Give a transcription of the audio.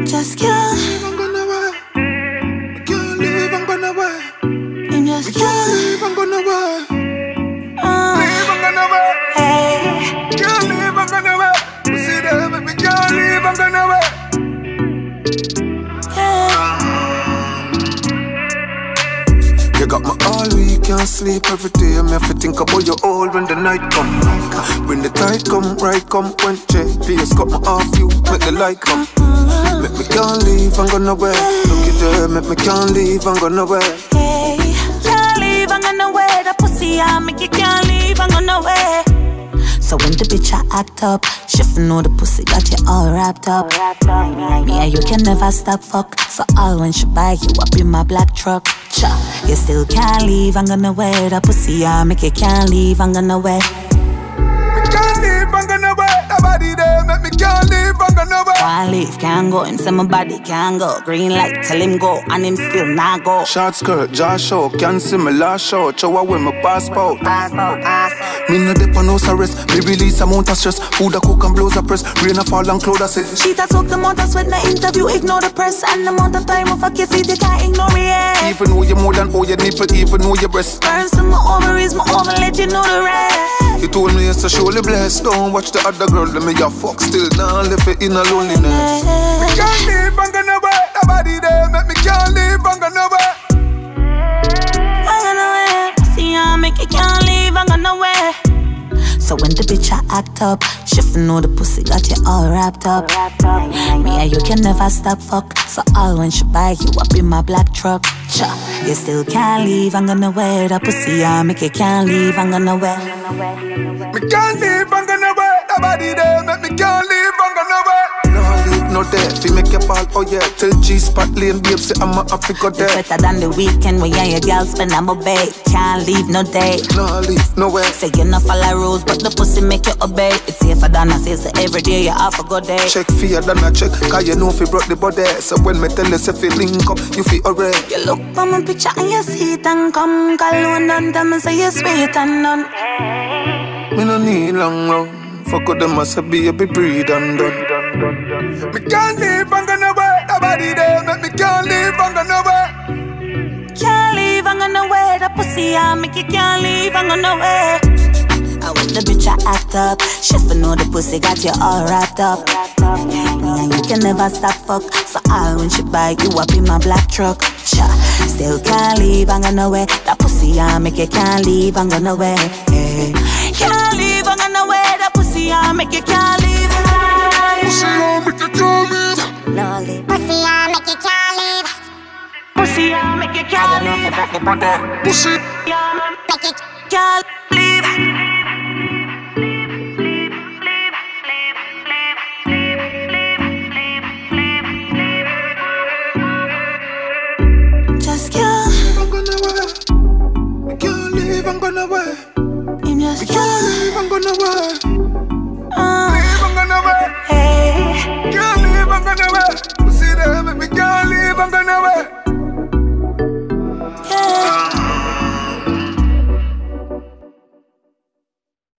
Just can't leave, I'm gonna away. I can't leave, I'm gonna away. You just can't Leave, I'm gonna away. Leave, I'm gonna away. Hey. Can't leave, I'm gonna away. You see that, baby, can't leave, I'm gonna away. You got my all week, can't sleep every day. I have to think about you all when the night come. When the tide come, right come. When JPS got my off you, make the light come. Make me can't leave, I'm gonna wear. Look at there, make me can't leave, I'm gonna wear. Hey, can't leave, I'm gonna wear the pussy. I make you can't leave, I'm gonna wear. So when the bitch I act up, she know the pussy got you all wrapped up. Me and you can never stop fuck. So all when she buy you up in my black truck. Cha, you still can't leave, I'm gonna wear the pussy. I make you can't leave, I'm gonna wear. Me can't leave, I'm gonna wear. Nobody there, make me can't leave, I'm gonna wear. Can't leave, can't go, him say my body can't go. Green light, tell him go, and him still not go. Short skirt, jaw show, can't see me last show. Show her with my passport. Me no dep on house arrest. Me release amount of stress. Food a cook and blows a press. Rain a fall and cloud a set. She ta talk the amount of sweat, na interview, ignore the press. And the amount of time of a kiss, you can't ignore me, yeah. Even know you more than all your nipple, even know your breast. Burns to my ovaries, my over, let you know the rest. You told me it's a surely blessed. Don't watch the other girl, let me your fuck still now left it in a loneliness. Me can't leave, I'm gonna wait. Nobody there, make me can't leave, I'm gonna wait. I'm gonna wait. See I make you can't leave, I'm gonna wait. So when the bitch I act up, she know the pussy got you all wrapped up. Me and you can never stop fuck. So all when she buy you up in my black truck. Cha, you still can't leave, I'm gonna wear the pussy. I make you can't leave, I'm gonna wear. Me can't leave, I'm gonna wait. Nobody there, make me can't leave, I'm gonna wait. No leave, no there, fi make your ball, oh yeah. Till G-spot lane, babe, say I'm a Africa there. It's better than the weekend when you and your girl spend on my bed. Can't leave no day. No leave, nowhere. Say you no follow rules, but the pussy make you obey. It's safer than I say, so every day you have a good day. Check fear than I check, cause you know fi broke the body. So when me tell you say fi link up, you fi alright. You look on my picture and you see it and come. Call one and tell me say you sweet and none. Me no need long run. Fuck with them as a baby, breathe and done. Me can't leave, I'm gonna wait. Nobody there, make me can't leave, I'm gonna wait. Can't leave, I'm gonna wear the pussy. I make you can't leave, I'm gonna wear. I when the bitch I act up, she know the pussy got you all wrapped up. Me and you can never stop fuck. So all when she buy you up in my black truck. Cha, still can't leave, I'm gonna wear that pussy. I make you can't leave, I'm gonna wear. Hey. Can't leave, I'm gonna wear that pussy. I make you can't leave. Pussy, I make you can't leave. No leave. Pussy, I make you can't leave. Pussy, I make you can't leave. Pussy, Make you Can't leave. Just can't. I'm gonna wait. Me can't leave, I'm gonna wait. You just Me can't. can't leave, I'm gonna wait. Uh, Leave, I'm gonna wait. hey. Can't leave, I'm gonna wait. Pussy, there, make me can't leave, I'm gonna wait.